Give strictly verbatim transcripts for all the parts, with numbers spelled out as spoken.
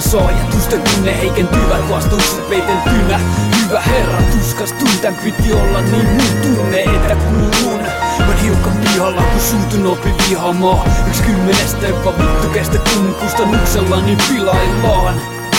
Saajatusten tunne heikentyvät, vastaukset peiteltynä. Hyvä herra, tuskastun, tän piti olla niin mun tunne, että kuulun. Mä hiukan pihalla, kun suutun opi vihaamaan. Yks kymmenestä jopa vittu kestä kun kustannuksella niin pilaillaan.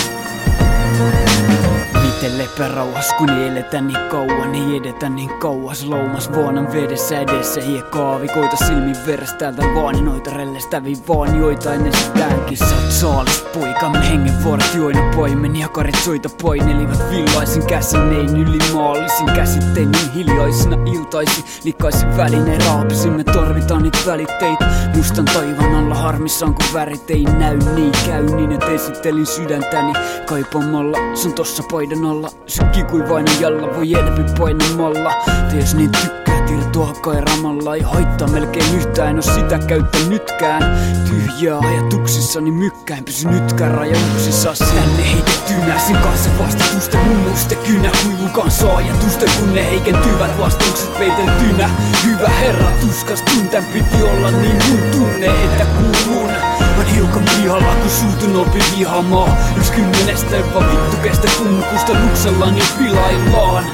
Miten lepärauhas, kun ei eletä niin kauan, ei edetä niin kauas. Loumas vuonan vedessä edessä hiekaavi, koita silmin veres täältä vaani. Noita rellestäviä vaan joita ennen sitäänkin. Sä oot saalis poikamme, hengenvuoret joina paimen. Jakarit soita painelivat villaisin käsin, nein ylimaallisin käsittein. Niin hiljaisina iltaisin, likaisin välineen raapisin. Me tarvitaan niitä välitteitä mustan taivaan alla, harmissaan kun värit ei näy. Niin käy niin, et esittelin sydäntäni kaipaamalla sun tossa paidan alla. Sykki kuin vainajalla voi elpy painamalla. Te jos niin tykkäät irtoa kairamalla. Ei haittaa melkein yhtään, en oo sitä käyttänytkään. Tyhjää ajatuksissani mykkäin, pysy nytkään rajoituksissas. Tänne heitettynä sen kanssa vastatusten mun muste kynä. Kuivukaan saajatusten kun ne heikentyvät, vastaukset peiteltynä. Hyvä herra, tuskastun, tän piti olla niin mun tunne, että kuulun. Mä hiukan pihalla, kun suutun opi vihaamaan. Yks kymmenestä jopa vittu kestä kun kustannuksella niin pilaillaan.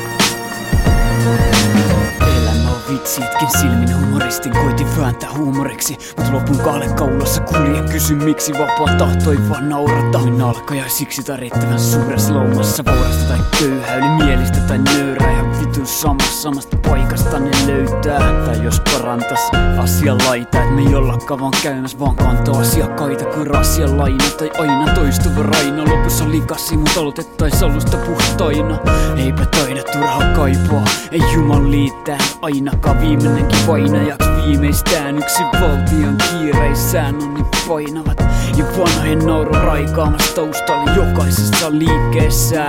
Elämä on vitsi, itkin silmin humoristin, koitin vääntää huumoriksi. Mut lopun kahden kaulassa kuljen, kysyn miksi vapaa tahtoi vaan naurata. Min alkajaisiksi tai riittävän suuressa loumassa. Vaurasta tai köyhää, yli mielistä tai nöyrää. Ja vitun samassa samasta paikasta ne löytää. Tai jos parantas asian laita, et me jollakaan vaan käymäs vaan kantaa asiakkaita kuin rasia laina. Tai aina toistuva raina, lopussa likasi mut aloitettais alusta puhtaina. Eipä taida turhaa kaipaa, ei juman liittää ainakaan viimeinenkin painajaks viimeistään. Yksi valtion kiireissään on niin painavat ja vanhojen nauru raikaamassa taustalla jokaisessa liikkeessä.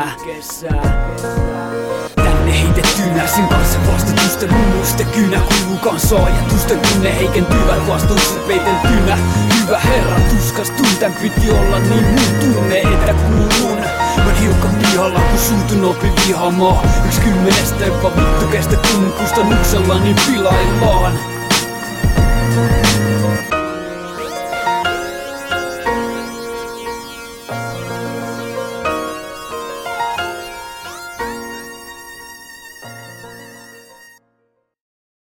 Tänne heitettynä sen kanssa vastatusten mun muste kynä. Kuivukaan saajatusten kun ne heikentyvät, vastaukset peiteltynä. Hyvä herra, tuskastun, tän piti olla niin mun tunne, että kuulun. Mä hiukan pihalla, kun suutun opi vihaamaan. Yks kymmenestä jopa vittu kestä kun kustannuksella niin pilaillaan.